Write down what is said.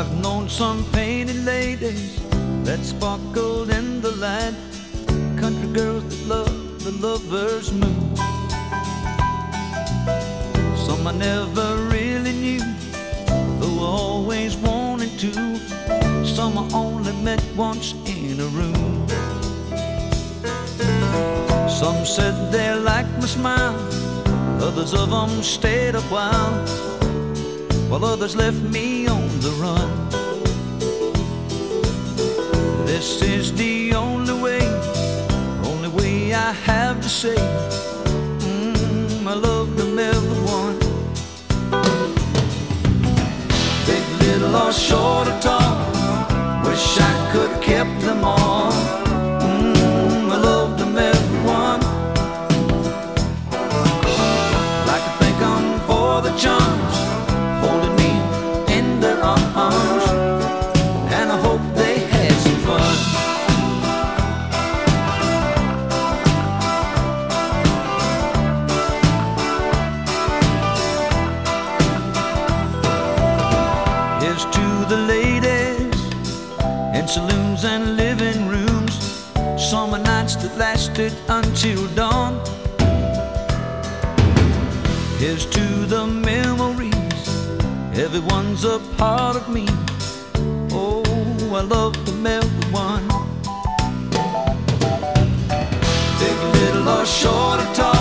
I've known some painted ladies that sparkled in the light, country girls that love the lover's mood. Some I never really knew, though I always wanted to. Some I only met once in a room. Some said they liked my smile, others of them stayed a while, while others left me on the run. This is the only way I have to say, I love them everyone. Big, little, or short or tall, wish I could have kept them all. I love them everyone. Like to thank them for the charms, holding me in their arms, and I hope they had some fun. Here's to the ladies in saloons and living rooms, summer nights that lasted until dawn. Here's to the memories, everyone's a part of me. Oh, I love them everyone. Big, little, or short or tall,